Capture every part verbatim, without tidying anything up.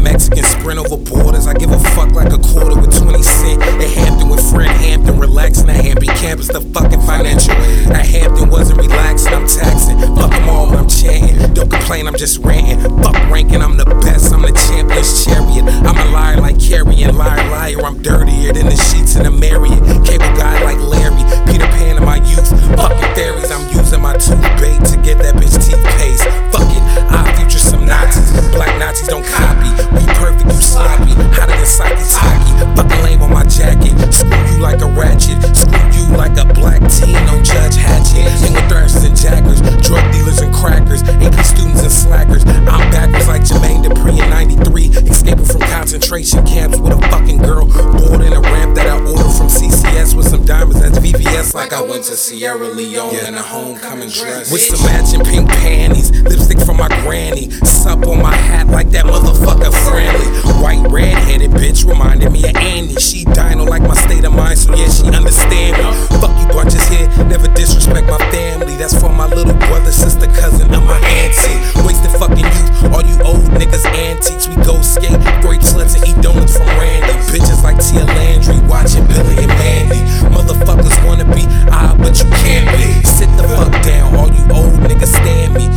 Mexican sprint over borders. I give a fuck like a quarter with twenty cent. At Hampton with Fred Hampton, relaxing at Hampton campus, the fucking financial aid. At Hampton wasn't relaxing, I'm taxing. Fuck them all when I'm chanting. Don't complain, I'm just ranting. Fuck ranking, I'm the best, I'm the champion's chariot. I'm a liar like Carrion, liar, liar. I'm dirtier than the sheets in the Marriott. Cable guy like Larry, Peter Pan in my youth. Fucking fairies, I'm using my toothbait to get that bitch teeth paste. Fuck it, I future some Nazis. Black Nazis don't copy. We perfect, you sloppy. Hotter than Saki Taki. Fucking lame on my jacket. Screw you like a ratchet. Screw you like a black teen on Judge Hatchet. And with thrashers and jackers, drug dealers and crackers, A P students and slackers. I'm backwards like Jermaine Dupri in ninety-three. Escaping from concentration camps with a fucking girl. Bored in a ramp that I ordered from C C S with some diamonds. That's V V S like I went to Sierra Leone yeah. in a homecoming dress. With some matching pink panties. Lipstick from my granny. Sup on my hat like that motherfucker friendly. White red-headed bitch reminded me of Annie. She dino like my state of mind, so yeah, she understand me. Fuck you bunches here, never disrespect my family. That's for my little brother, sister, cousin, and my auntie. Wasted fucking youth, all you old niggas antiques. We go skate, grape sluts, and eat donuts from Randy. Bitches like Tia Landry, watching Billy and Mandy. Motherfuckers wanna be ah, but you can't be. Sit the fuck down, all you old niggas stand me.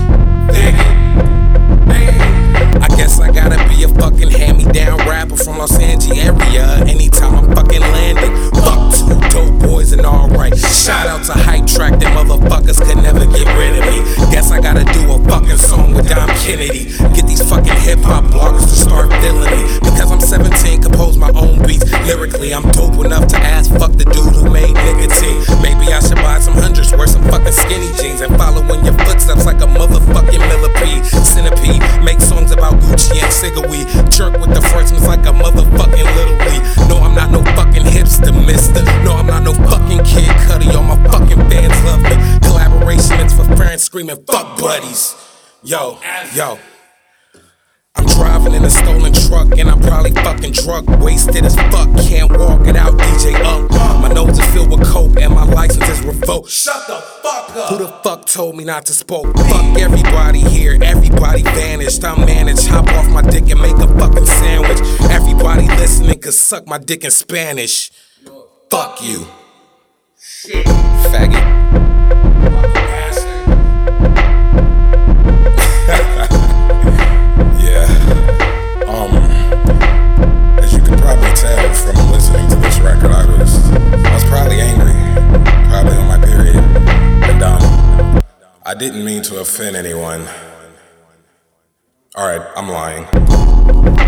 I guess I gotta be a fucking hand-me-down rapper from Los Angeles area. Anytime I'm fucking landing, fuck two dope boys and alright. Shout out to Hype Track, them motherfuckers could never get rid of me. Guess I gotta do a fucking song with Dom Kennedy. Get these fucking hip-hop bloggers to start feeling me. Because I'm seventeen, compose my own beats. Lyrically, I'm dope enough to ask fuck the dude who made nicotine. Maybe I should buy some hundreds, wear some fucking skinny jeans, and follow in your footsteps like a motherfucking millipede. Centipede, make songs about Gucci and Cigarette. Jerk with the freshmen like a motherfucking Little League. No, I'm not no fucking hipster, mister. No, I'm not no fucking Kid Cudi. All my fucking fans love me. Collaboration is for friends screaming fuck buddies. Yo, yo. I'm driving in a stolen truck and I'm probably fucking drunk, wasted as fuck, can't walk it out, D J Unk. My nose is filled with coke and my license is revoked. Shut the fuck up. Who the fuck told me not to smoke? Fuck everybody here, everybody vanished. I'm managed, hop off my dick and make a fucking sandwich. Everybody listening could suck my dick in Spanish. Fuck you. Shit. Faggot. I didn't mean to offend anyone. Alright, I'm lying.